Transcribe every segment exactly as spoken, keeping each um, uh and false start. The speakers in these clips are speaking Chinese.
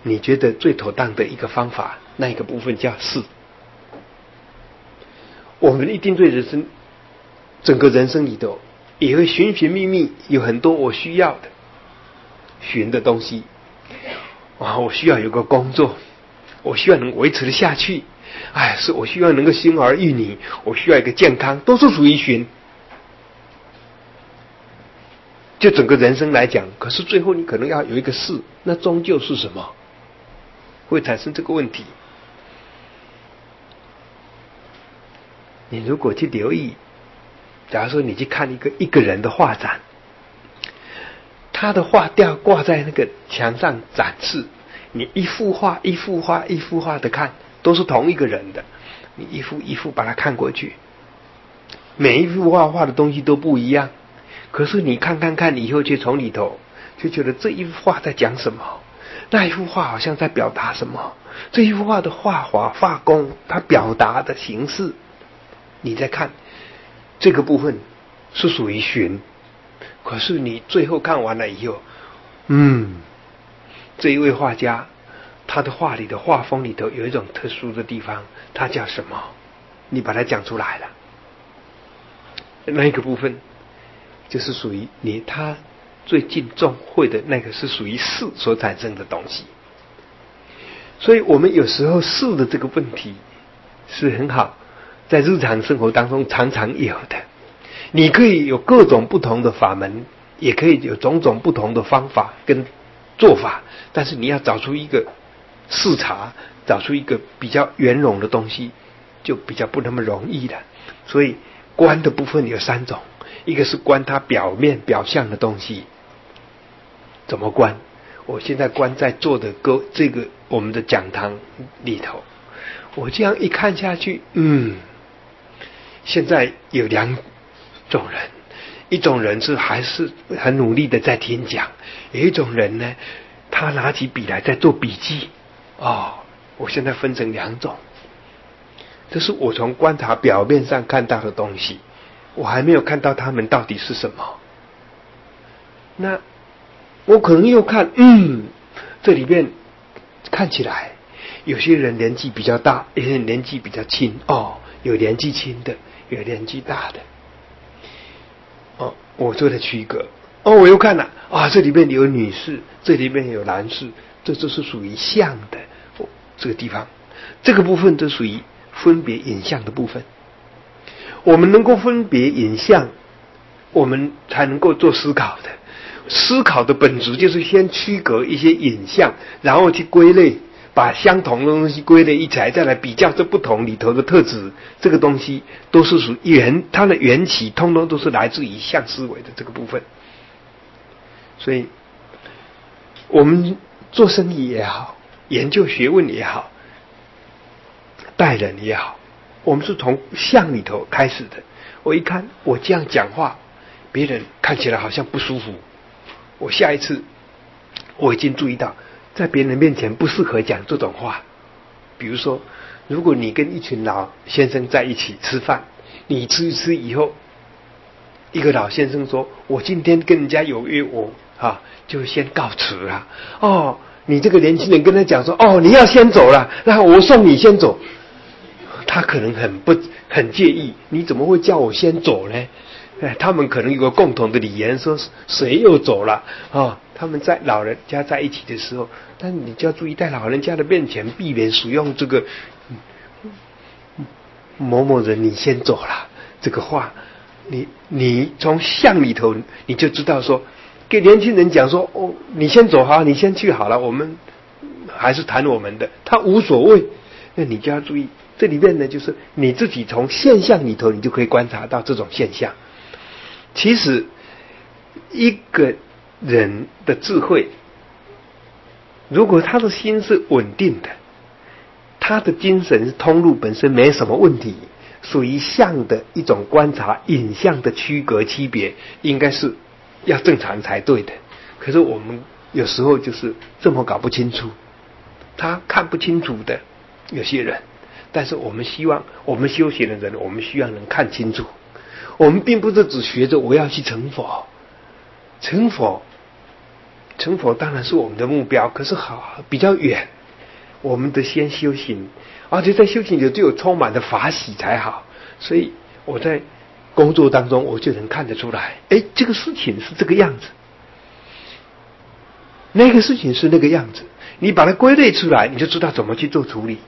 你觉得最妥当的一个方法，那一个部分叫是。我们一定对人生，整个人生里头也会寻寻觅觅，有很多我需要的寻的东西啊，我需要有个工作，我需要能维持得下去，哎，是我需要能够生儿育女，我需要一个健康，都是属于寻。就整个人生来讲，可是最后你可能要有一个是，那终究是什么？会产生这个问题。你如果去留意，假如说你去看一个一个人的画展，他的画吊挂在那个墙上展示，你一幅画一幅画一幅画的看，都是同一个人的，你一幅一幅把它看过去，每一幅画画的东西都不一样，可是你看看看以后，却从里头就觉得这一幅画在讲什么，那一幅画好像在表达什么，这一幅画的画法画工，它表达的形式，你在看这个部分是属于寻，可是你最后看完了以后，嗯，这一位画家他的画里的画风里头有一种特殊的地方，它叫什么？你把它讲出来了，那一个部分就是属于你他最近重会的那个，是属于事所产生的东西。所以我们有时候事的这个问题是很好，在日常生活当中常常有的。你可以有各种不同的法门，也可以有种种不同的方法跟做法，但是你要找出一个视察，找出一个比较圆融的东西，就比较不那么容易了。所以观的部分有三种，一个是观它表面表象的东西，怎么观？我现在观在座的各这个我们的讲堂里头，我这样一看下去，嗯，现在有两种人，一种人是还是很努力的在听讲，有一种人呢，他拿起笔来在做笔记。哦，我现在分成两种，这是我从观察表面上看到的东西，我还没有看到他们到底是什么。那我可能又看，嗯，这里面看起来有些人年纪比较大，有些人年纪比较轻，哦，有年纪轻的，有年纪大的，哦，我做了区隔。哦，我又看了，啊，这里面有女士，这里面有男士，这就是属于相的，哦，这个地方，这个部分就属于分别影像的部分。我们能够分别影像，我们才能够做思考的。思考的本质就是先区隔一些影像，然后去归类，把相同的东西归类一起来，再来比较这不同里头的特质。这个东西都是属于源，它的缘起通通都是来自于相思维的这个部分。所以我们做生意也好，研究学问也好，待人也好，我们是从相里头开始的。我一看我这样讲话，别人看起来好像不舒服，我下一次我已经注意到，在别人面前不适合讲这种话。比如说，如果你跟一群老先生在一起吃饭，你吃一吃以后，一个老先生说：“我今天跟人家有约，我啊就先告辞了。”哦，你这个年轻人跟他讲说：“哦，你要先走了，那我送你先走。”他可能很不很介意，你怎么会叫我先走呢？哎，他们可能有个共同的理言，说谁又走了啊、哦？他们在老人家在一起的时候，但你就要注意，在老人家的面前避免使用这个某某人你先走了这个话。你你从相里头你就知道说，给年轻人讲说，哦，你先走好，你先去好了，我们还是谈我们的，他无所谓。那你就要注意，这里面呢，就是你自己从现象里头，你就可以观察到这种现象。其实一个人的智慧，如果他的心是稳定的，他的精神通路本身没什么问题，属于相的一种观察，影像的区隔区别，应该是要正常才对的。可是我们有时候就是这么搞不清楚，他看不清楚的有些人，但是我们希望，我们修行的人，我们需要能看清楚。我们并不是只学着我要去成佛，成佛成佛当然是我们的目标，可是好比较远，我们得先修行，而且在修行里就有充满的法喜才好。所以我在工作当中，我就能看得出来，哎，这个事情是这个样子，那个事情是那个样子，你把它归类出来，你就知道怎么去做处理。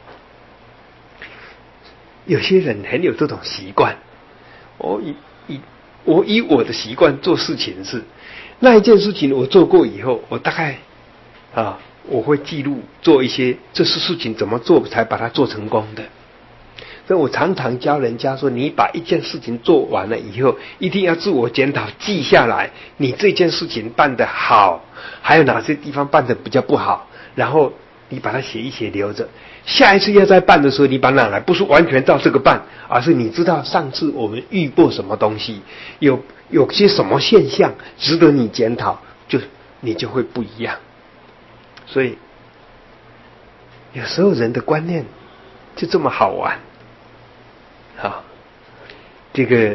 有些人很有这种习惯，我以以我以我的习惯做事情是，那一件事情我做过以后，我大概啊我会记录做一些这是事情怎么做才把它做成功的。所以我常常教人家说，你把一件事情做完了以后，一定要自我检讨，记下来你这件事情办得好，还有哪些地方办得比较不好，然后你把它写一写留着，下一次要再办的时候你把它拿来，不是完全照这个办，而是你知道上次我们遇过什么东西，有有些什么现象值得你检讨，就你就会不一样。所以有时候人的观念就这么好玩。好，这个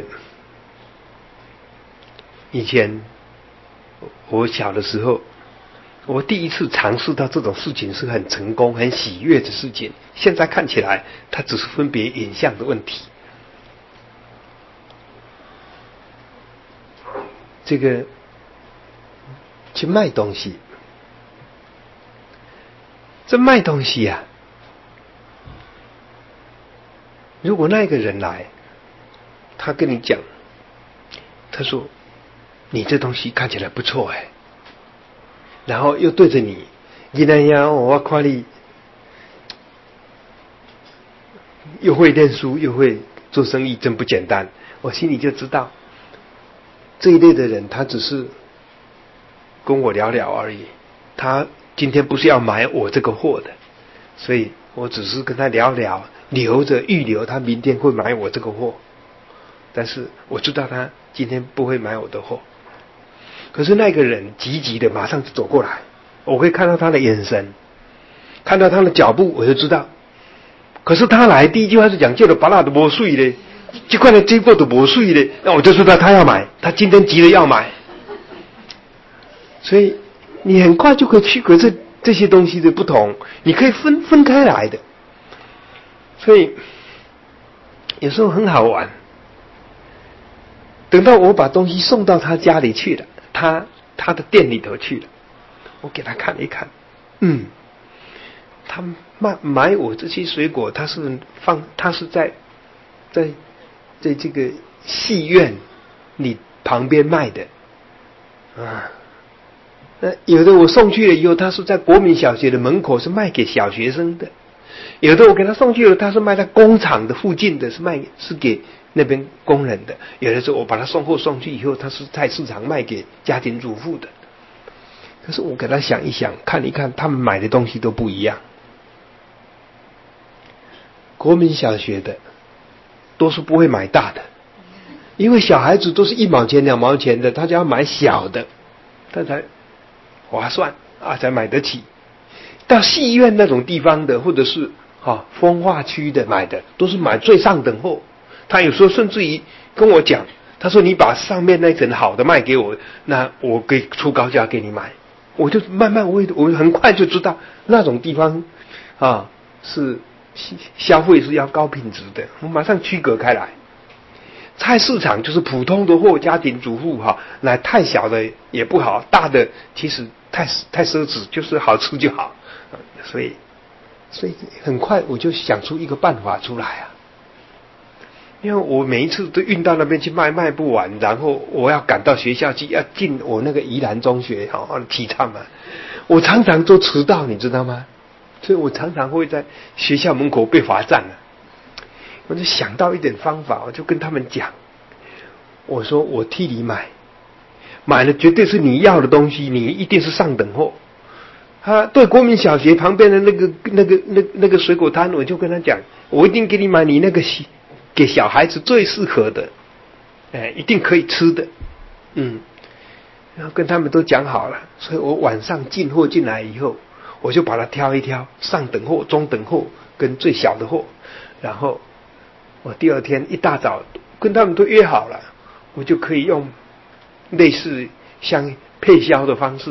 以前我小的时候，我第一次尝试到这种事情是很成功、很喜悦的事情。现在看起来，它只是分别影像的问题。这个去卖东西，这卖东西呀、啊。如果那个人来，他跟你讲，他说你这东西看起来不错哎，然后又对着你，你那样我夸你又会念书又会做生意，真不简单。我心里就知道，这一类的人他只是跟我聊聊而已，他今天不是要买我这个货的，所以我只是跟他聊聊，留着预留他明天会买我这个货，但是我知道他今天不会买我的货。可是那个人急急的马上就走过来，我会看到他的眼神，看到他的脚步，我就知道。可是他来第一句话是讲叫的把那的磨碎嘞，这块的这个的磨碎嘞，那我就知道他要买，他今天急着要买。所以你很快就可以区隔这这些东西的不同，你可以分分开来的。所以有时候很好玩。等到我把东西送到他家里去了，他他的店里头去了，我给他看一看，嗯，他买买我这些水果，他是放他是在在在这个戏院里旁边卖的啊。那有的我送去了以后，他是在国民小学的门口是卖给小学生的，有的我给他送去了，他是卖在工厂的附近的，是卖是给那边工人的，有的时候我把他送货送去以后，他是菜市场卖给家庭主妇的。可是我给他想一想，看一看，他们买的东西都不一样。国民小学的都是不会买大的，因为小孩子都是一毛钱两毛钱的，他就要买小的，他才划算啊，才买得起。到戏院那种地方的，或者是啊风化区的买的，都是买最上等货。他有时候甚至于跟我讲，他说你把上面那层好的卖给我，那我可以出高价给你买。我就慢慢我我很快就知道那种地方啊是消费是要高品质的，我马上区隔开来。菜市场就是普通的货，家庭主妇哈，那太小的也不好，大的其实太太奢侈，就是好吃就好。所以所以很快我就想出一个办法出来啊。因为我每一次都运到那边去卖，卖不完，然后我要赶到学校去，要进我那个宜兰中学好体操嘛，我常常都迟到，你知道吗？所以我常常会在学校门口被罚站了。我就想到一点方法，我就跟他们讲，我说我替你买，买了绝对是你要的东西，你一定是上等货。他对国民小学旁边的那个那个那那个水果摊，我就跟他讲，我一定给你买你那个给小孩子最适合的，哎，一定可以吃的，嗯，然后跟他们都讲好了，所以我晚上进货进来以后，我就把它挑一挑，上等货、中等货跟最小的货，然后我第二天一大早跟他们都约好了，我就可以用类似像配销的方式，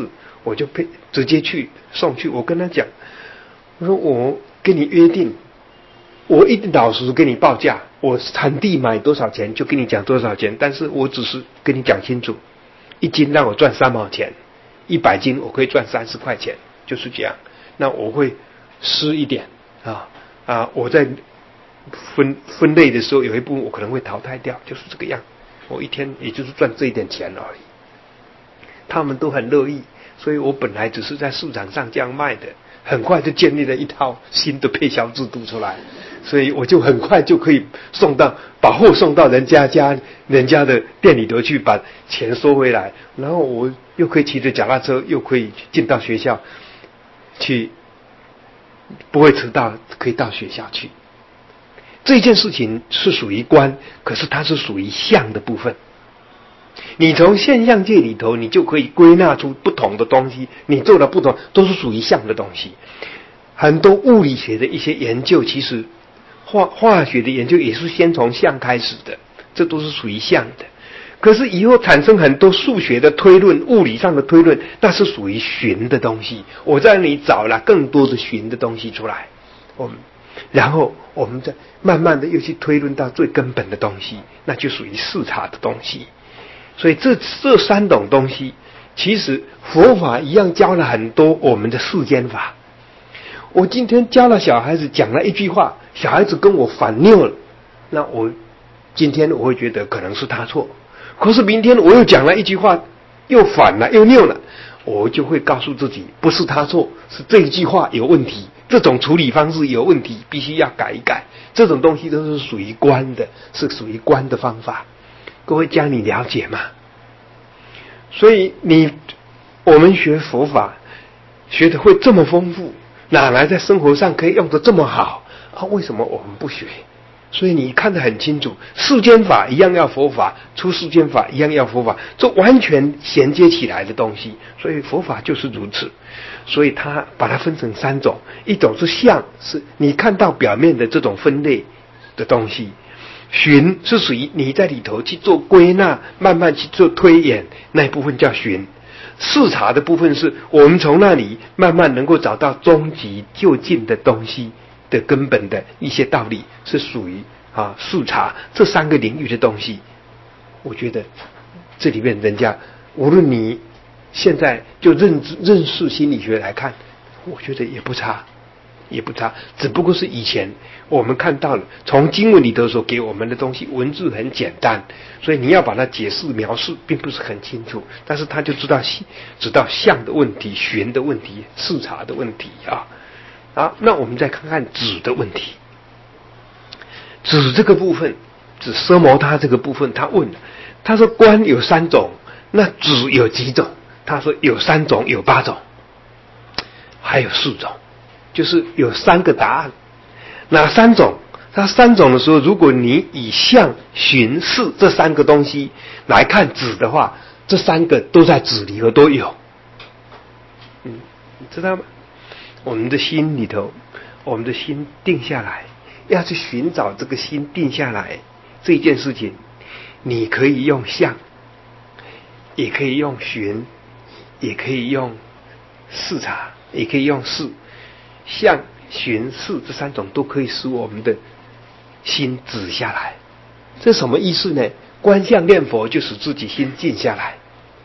我就配直接去送去。我跟他讲，我说我跟你约定，我一定老实跟你报价，我产地买多少钱就跟你讲多少钱，但是我只是跟你讲清楚，一斤让我赚三毛钱，一百斤我可以赚三十块钱，就是这样。那我会湿一点啊啊，我在分分类的时候有一部分我可能会淘汰掉，就是这个样。我一天也就是赚这一点钱而已。他们都很乐意，所以我本来只是在市场上这样卖的，很快就建立了一套新的配销制度出来，所以我就很快就可以送到把货送到人家家人家的店里头去，把钱收回来，然后我又可以骑着脚踏车，又可以进到学校去，不会迟到，可以到学校去。这件事情是属于观，可是它是属于相的部分。你从现象界里头，你就可以归纳出不同的东西，你做的不同都是属于相的东西。很多物理学的一些研究，其实化化学的研究也是先从相开始的，这都是属于相的。可是以后产生很多数学的推论、物理上的推论，那是属于寻的东西。我在那里找了更多的寻的东西出来，我们然后我们再慢慢的又去推论到最根本的东西，那就属于视察的东西。所以这这三种东西，其实佛法一样教了很多我们的世间法。我今天教了小孩子讲了一句话，小孩子跟我反拗了，那我今天我会觉得可能是他错，可是明天我又讲了一句话，又反了又拗了，我就会告诉自己不是他错，是这一句话有问题，这种处理方式有问题，必须要改一改。这种东西都是属于观的，是属于观的方法。各位家你了解吗？所以你我们学佛法学的会这么丰富，哪来在生活上可以用得这么好啊？为什么我们不学？所以你看得很清楚，世间法一样要佛法，出世间法一样要佛法，这完全衔接起来的东西。所以佛法就是如此。所以它把它分成三种，一种是相，是你看到表面的这种分类的东西。寻是属于你在里头去做归纳，慢慢去做推演，那一部分叫寻。视察的部分是我们从那里慢慢能够找到终极究竟的东西的根本的一些道理，是属于啊视察这三个领域的东西。我觉得这里面人家无论你现在就认知认识心理学来看，我觉得也不差。也不差，只不过是以前我们看到了从经文里头所给我们的东西，文字很简单，所以你要把它解释描述并不是很清楚，但是他就知道知道相的问题、寻的问题、视察的问题啊。好，那我们再看看止的问题。止这个部分，止奢摩他这个部分，他问，他说观有三种，那止有几种？他说有三种，有八种，还有四种。就是有三个答案，哪三种？那三种的时候，如果你以相、寻、视这三个东西来看止的话，这三个都在止里头都有。嗯，你知道吗？我们的心里头，我们的心定下来，要去寻找这个心定下来这件事情，你可以用相，也可以用寻，也可以用视察，也可以用视。相、寻、视这三种都可以使我们的心止下来。这什么意思呢？观相念佛就使自己心静下来，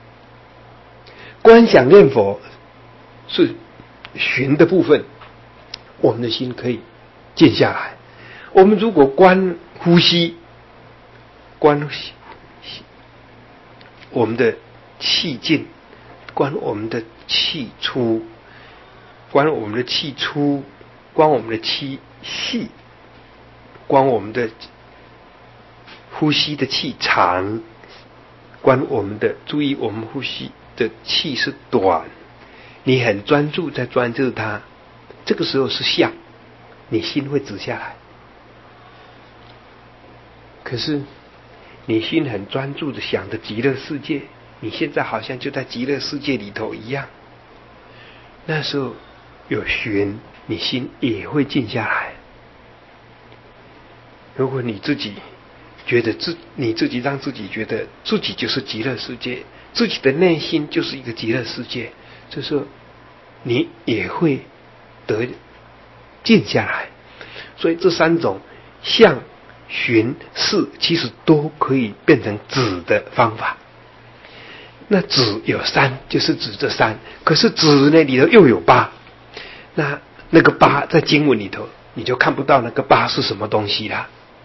观想念佛是寻的部分，我们的心可以静下来。我们如果观呼吸，观我们的气进，观我们的气出，观我们的气出，观我们的气细，观我们的呼吸的气长，观我们的注意我们呼吸的气是短，你很专注在专注它，这个时候是相，你心会止下来。可是你心很专注的想着极乐世界，你现在好像就在极乐世界里头一样，那时候有寻，你心也会静下来。如果你自己觉得自你自己让自己觉得自己就是极乐世界，自己的内心就是一个极乐世界， 这时候你也会得静下来。所以这三种相、寻、事，其实都可以变成止的方法。那止有三，就是指这三，可是止呢里头又有八，那那个八在经文里头你就看不到那个八是什么东西啦。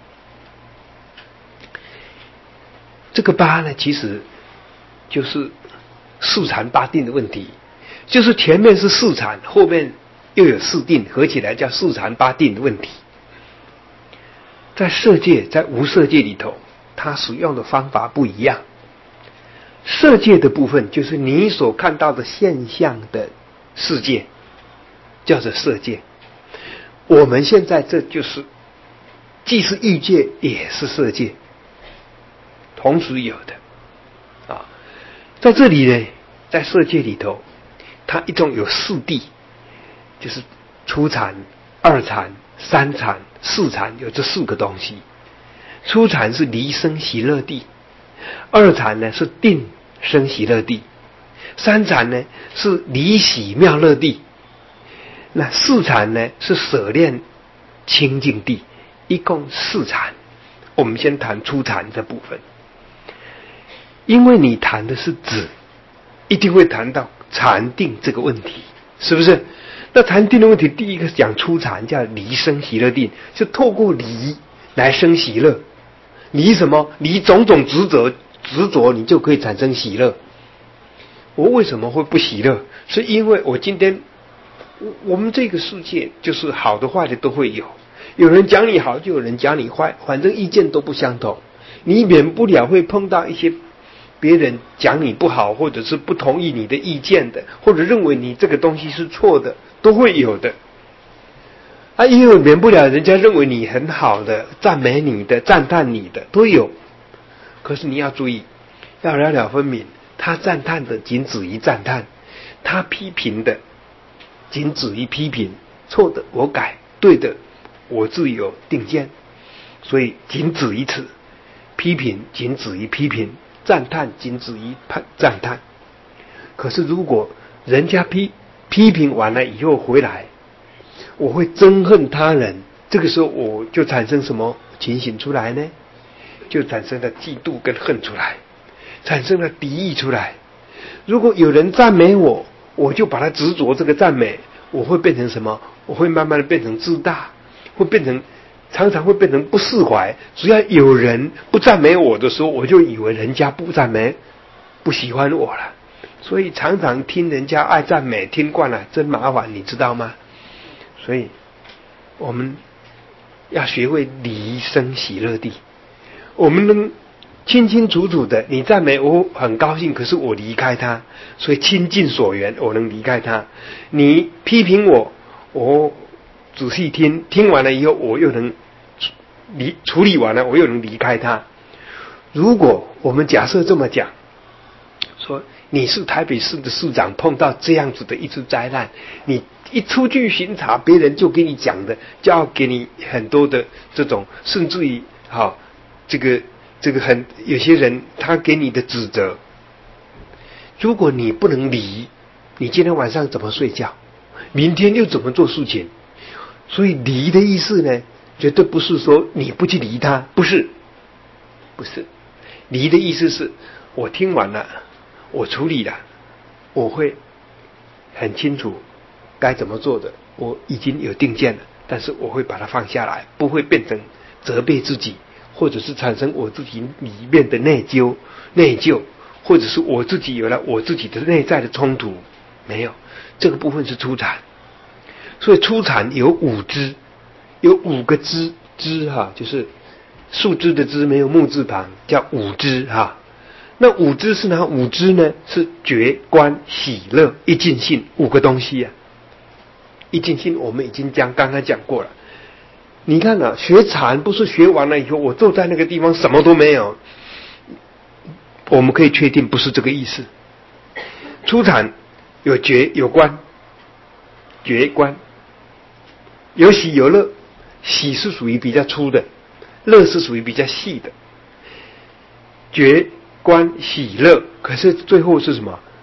这个八呢，其实就是四禅八定的问题，就是前面是四禅，后面又有四定，合起来叫四禅八定的问题。在色界，在无色界里头，它使用的方法不一样。色界的部分就是你所看到的现象的世界，叫做色界。我们现在这就是既是欲界也是色界，同时有的啊。在这里呢，在色界里头，它一共有四谛，就是初禅、二禅、三禅、四禅，有这四个东西。初禅是离生喜乐地，二禅呢是定生喜乐地，三禅呢是离喜妙乐地，那四禅呢是舍恋清净地，一共四禅。我们先谈初禅这部分，因为你谈的是止，一定会谈到禅定这个问题，是不是？那禅定的问题，第一个讲初禅叫离生喜乐定，是透过离来生喜乐。离什么？离种种执着，执着你就可以产生喜乐。我为什么会不喜乐？是因为我今天我们这个世界就是好的坏的都会有，有人讲你好，就有人讲你坏，反正意见都不相同，你免不了会碰到一些别人讲你不好，或者是不同意你的意见的，或者认为你这个东西是错的，都会有的啊。因为免不了人家认为你很好的，赞美你的，赞叹你的都有。可是你要注意，要了了分明，他赞叹的仅止于赞叹，他批评的仅止于批评，错的我改，对的我自有定见，所以仅止于此。批评仅止于批评，赞叹仅止于赞叹。可是如果人家批批评完了以后回来，我会憎恨他人，这个时候我就产生什么情形出来呢？就产生了嫉妒跟恨出来，产生了敌意出来。如果有人赞美我，我就把它执着这个赞美，我会变成什么？我会慢慢的变成自大，会变成常常会变成不释怀。只要有人不赞美我的时候，我就以为人家不赞美，不喜欢我了。所以常常听人家爱赞美，听惯了真麻烦，你知道吗？所以我们要学会离生喜乐地。我们能清清楚楚的，你赞美我很高兴，可是我离开他，所以亲近所缘，我能离开他。你批评我，我仔细听，听完了以后，我又能离处理完了，我又能离开他。如果我们假设这么讲，说你是台北市的市长，碰到这样子的一次灾难，你一出去巡查，别人就给你讲的，就要给你很多的这种，甚至于好。这个这个很有些人他给你的指责，如果你不能离，你今天晚上怎么睡觉？明天又怎么做事情？所以离的意思呢，绝对不是说你不去离他，不是，不是。离的意思是我听完了，我处理了，我会很清楚该怎么做的，我已经有定见了，但是我会把它放下来，不会变成责备自己。或者是产生我自己里面的内疚、内疚，或者是我自己有了我自己的内在的冲突，没有，这个部分是初禅。所以初禅有五支，有五个支支哈，就是树枝的枝没有木字旁，叫五支哈。那五支是哪五支呢？是觉、观、喜、乐、一尽性五个东西啊。一尽性我们已经讲刚刚讲过了。你看啊，学禅不是学完了以后，我坐在那个地方什么都没有。我们可以确定不是这个意思。初禅有觉有观，觉观有喜有乐，喜是属于比较粗的，乐是属于比较细的。觉观喜乐，可是最后是什么？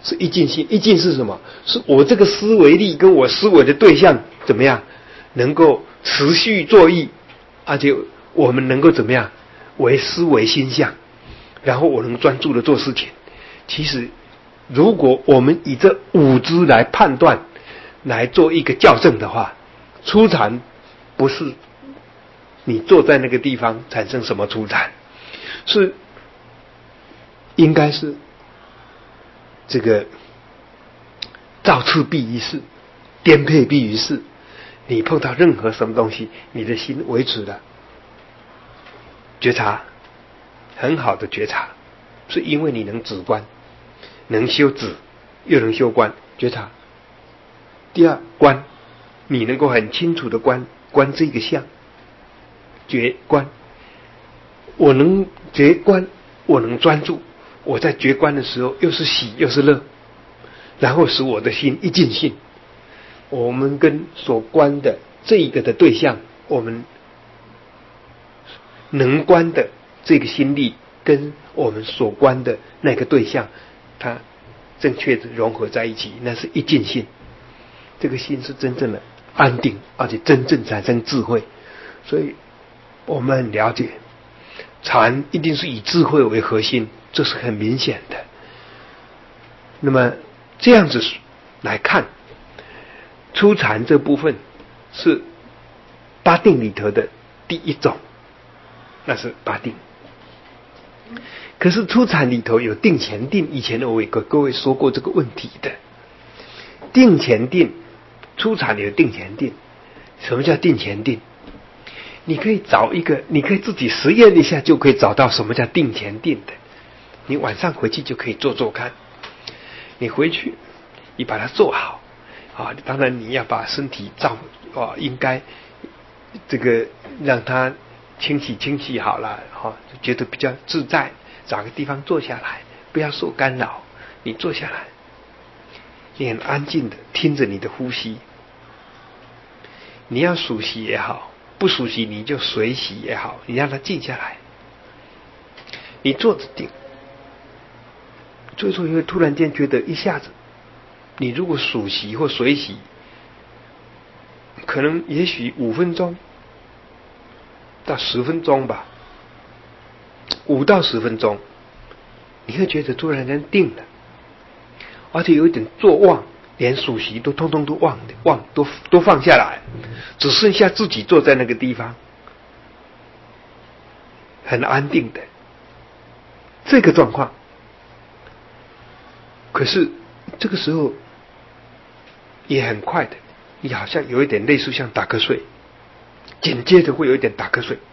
是一境性。一境是什么？是我这个思维力跟我思维的对象怎么样能够持续作意，而且我们能够怎么样为思维心相，然后我能专注的做事情。其实如果我们以这五支来判断，来做一个校正的话，初禅不是你坐在那个地方产生什么初禅，是应该是这个照次必于事，颠沛必于事。你碰到任何什么东西，你的心维持了觉察，很好的觉察，是因为你能止观，能修止，又能修观，觉察。第二，观，你能够很清楚的观观这个相，觉观。我能觉观，我能专注，我在觉观的时候又是喜又是乐，然后使我的心一尽性。我们跟所观的这一个的对象，我们能观的这个心力跟我们所观的那个对象，它正确的融合在一起，那是一尽性。这个心是真正的安定，而且真正产生智慧。所以我们很了解禅一定是以智慧为核心，这是很明显的。那么这样子来看，初禅这部分是八定里头的第一种，那是八定。可是初禅里头有定前定，以前我也跟各位说过这个问题的。定前定，初禅有定前定。什么叫定前定？你可以找一个，你可以自己实验一下，就可以找到什么叫定前定的。你晚上回去就可以做做看。你回去，你把它做好啊！当然你要把身体照啊，应该这个让它清洗清洗好了啊，觉得比较自在。找个地方坐下来，不要受干扰。你坐下来，你很安静的听着你的呼吸。你要数息也好，不数息你就随息也好，你让它静下来。你坐着定，做一做你会突然间觉得一下子，你如果数息或随息，可能也许五分钟到十分钟吧，五到十分钟，你会觉得突然间定了，而且有一点坐忘，连数息都通通都忘忘都都放下来，只剩下自己坐在那个地方，很安定的这个状况。可是这个时候也很快的，你好像有一点类似像打瞌睡，紧接着会有一点打瞌睡。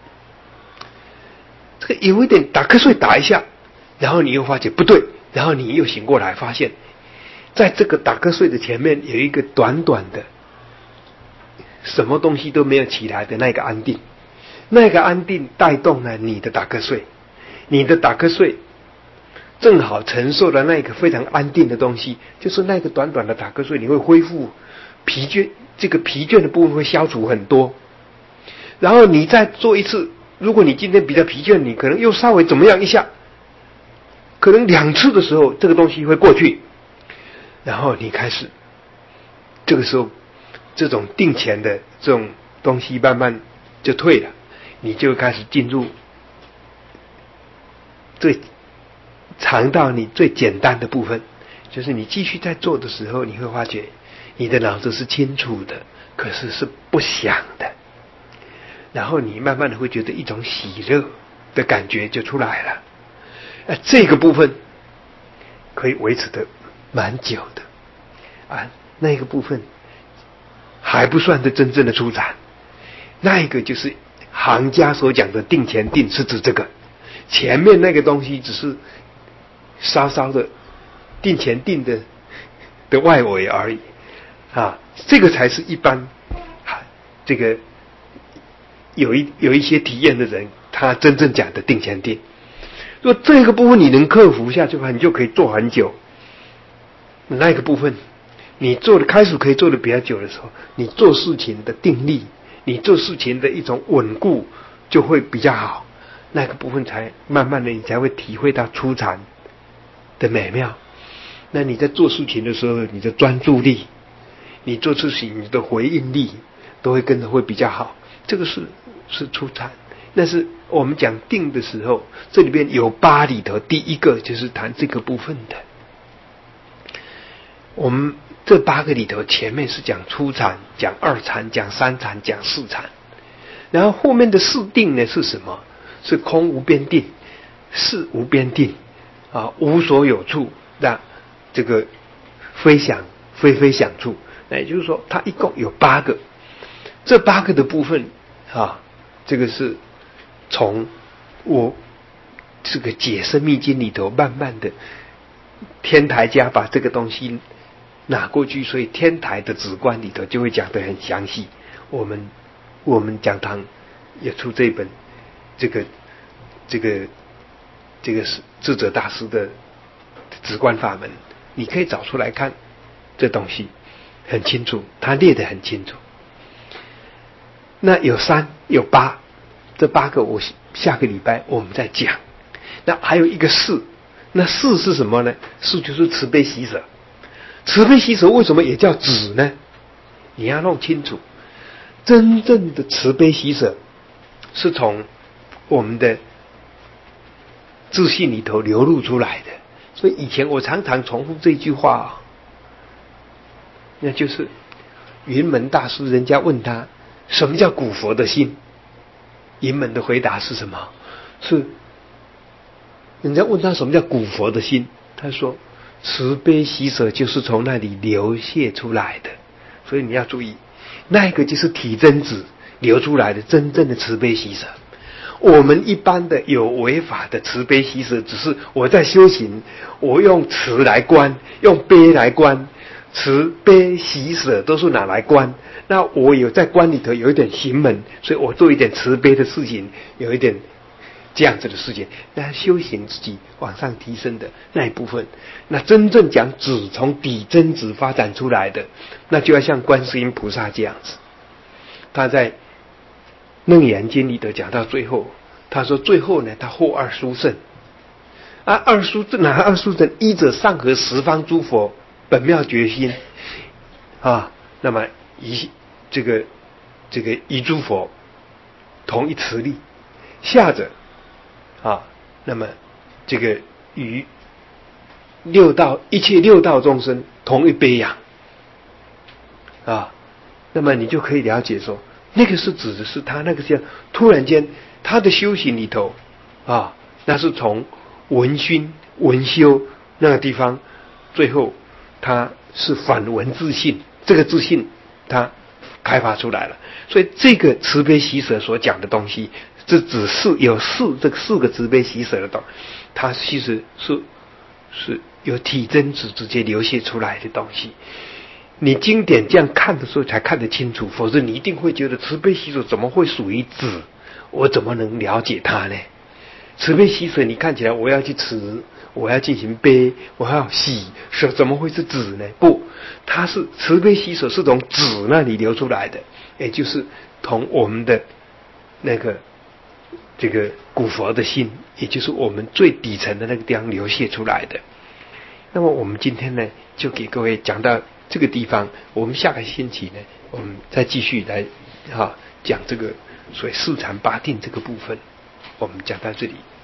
这个有一点打瞌睡打一下，然后你又发觉不对，然后你又醒过来，发现在这个打瞌睡的前面有一个短短的什么东西都没有起来的那个安定，那个安定带动了你的打瞌睡，你的打瞌睡正好承受了那个非常安定的东西，就是那个短短的打瞌睡，你会恢复疲倦，这个疲倦的部分会消除很多。然后你再做一次，如果你今天比较疲倦，你可能又稍微怎么样一下，可能两次的时候这个东西会过去，然后你开始这个时候这种定前的这种东西慢慢就退了，你就开始进入最尝到你最简单的部分，就是你继续在做的时候，你会发觉你的脑子是清楚的，可是是不想的，然后你慢慢的会觉得一种喜乐的感觉就出来了。呃，这个部分可以维持的蛮久的啊，那个部分还不算的真正的初禅，那一个就是行家所讲的定前定，是指这个前面那个东西只是稍稍的定前定的的外围而已啊，这个才是一般这个有一有一些体验的人他真正讲的定前定。如果这个部分你能克服下去的话，你就可以做很久。那个部分你做的开始可以做的比较久的时候，你做事情的定力，你做事情的一种稳固就会比较好，那个部分才慢慢的你才会体会到初禅的美妙。 那你在做事情的时候，你的专注力，你做事情你的回应力都会跟着会比较好。这个是是初禅。但是我们讲定的时候，这里边有八里头，第一个就是谈这个部分的。我们这八个里头，前面是讲初禅，讲二禅，讲三禅，讲四禅，然后后面的四定呢是什么？是空无边定，事无边定，啊，无所有处，那这个非想非非想处，那也就是说，它一共有八个。这八个的部分啊，这个是从我这个解深密经里头慢慢的，天台家把这个东西拿过去，所以天台的止观里头就会讲得很详细。我们我们讲堂也出这本这个这个这个是智者大师的止观法门，你可以找出来看，这东西很清楚，他列得很清楚。那有三有八，这八个我下个礼拜我们再讲。那还有一个四，那四是什么呢？四就是慈悲喜舍。慈悲喜舍为什么也叫止呢？你要弄清楚，真正的慈悲喜舍是从我们的自信里头流露出来的。所以以前我常常重复这句话，那就是云门大师，人家问他什么叫古佛的心，云门的回答是什么？是人家问他什么叫古佛的心，他说慈悲喜舍就是从那里流泻出来的。所以你要注意，那个就是体真子流出来的真正的慈悲喜舍。我们一般的有违法的慈悲喜舍，只是我在修行，我用慈来观，用悲来观，慈悲喜舍都是拿来观。那我有在观里头有一点行门，所以我做一点慈悲的事情，有一点这样子的事情，那修行自己往上提升的那一部分。那真正讲止，从底真止发展出来的，那就要像观世音菩萨这样子。他在楞严经里头讲到最后，他说最后呢，他获二殊胜。啊，二殊哪二殊胜？一者上合十方诸佛本妙觉心啊，那么一这个这个一诸佛同一慈力，下者啊，那么这个与六道一切六道众生同一悲仰啊，那么你就可以了解说，那个是指的是他那个叫突然间他的修行里头啊，那是从闻熏闻修那个地方，最后他是反闻自信，这个自信他开发出来了。所以这个慈悲喜舍所讲的东西，这只是有四这个四个慈悲喜舍的东西，它其实是是有体真子直接流泻出来的东西。你经典这样看的时候才看得清楚，否则你一定会觉得慈悲喜舍怎么会属于止？我怎么能了解它呢？慈悲喜舍你看起来我要去慈，我要进行悲，我要喜舍，怎么会是止呢？不，它是慈悲喜舍是从止那里流出来的，也就是从我们的那个这个古佛的心，也就是我们最底层的那个地方流泻出来的。那么我们今天呢，就给各位讲到这个地方，我们下个星期呢，我们再继续来哈、啊、讲这个所谓四禅八定这个部分，我们讲到这里。